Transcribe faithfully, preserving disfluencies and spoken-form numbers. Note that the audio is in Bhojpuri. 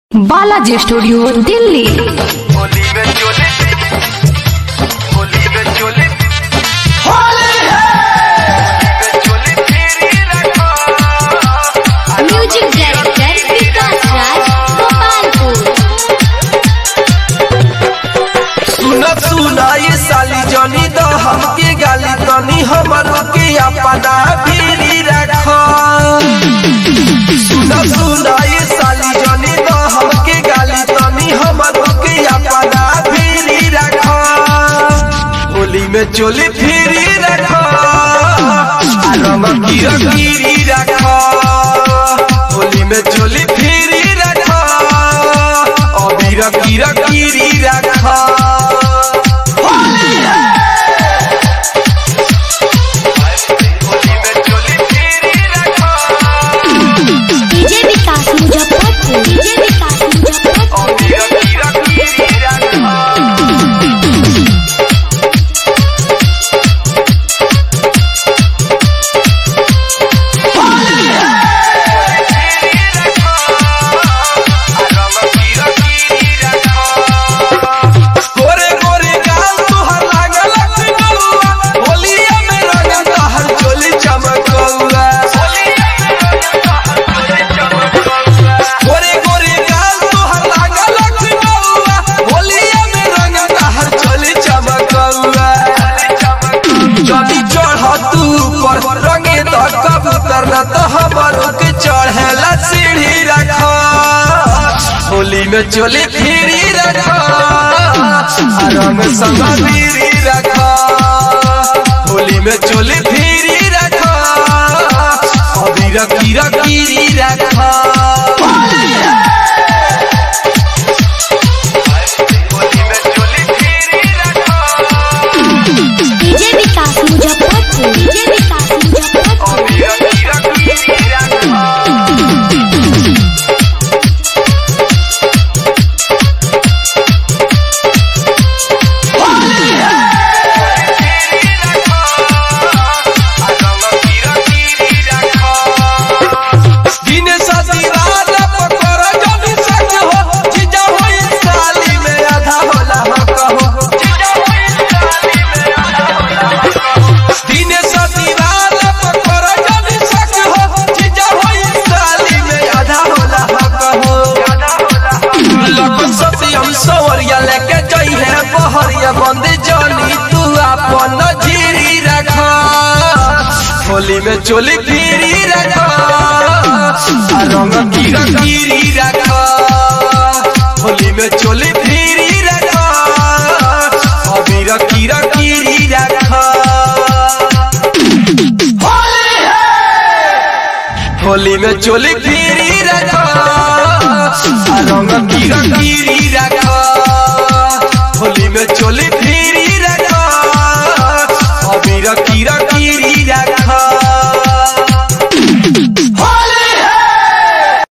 बालाजी स्टूडियो दिल्ली। होली में चोले होली में चोले होली है चोले फेरी रखो। Music director Vikas Raj Gopalpur. सुना सुना ये साली जनी द हमके गाली तनी हमरो के अपना फेरी रखो। सुना सुना ये साली जनी द हमके गाली तनी हमरो के अपना फेरी रखो। होली में चोली फेरी रखो रंग गिरा गिरी रखो। होली में चोली फेरी रखो अबीर गिरा गिरी रखो। होली है होली में चोली फेरी रखो डीजे विकास मुजफ्फरपुर डीजे विकास मुजफ्फरपुर। अबीर गिरा गिरी रखो। गोरे गोरे गाल तोहर लागल बउआ होलिया में रंग तोहर चोली चमकौआ। गोरे गोरे गाल तोहर लागल बउआ होलिया में रंग तोहर चोली चमकौआ। जदी चढ़ तू पर रंगे त कबूतर न त हमरो के चढ़ेला सीढ़ी रखा। होली में चोली फिरी रखा रंग संग बीरी रखा। होली में चोली फिरी रखा अबीर गिरा गिरी रखा। होली में चोली फिरी रखा डीजे विकास मुजफ्फरपुर डीजे विकास मुजफ्फरपुर। अबीर गिरा गिरी रखा। लेके जइहे बहरिया बंद जानी तू अपन झीरी रखा। होली में चोली फिरी रखा रंग गिरा गिरी रखा। होली में चोली फिरी रखा अबीर गिरा गिरी रखा। होली है होली में चोली फिरी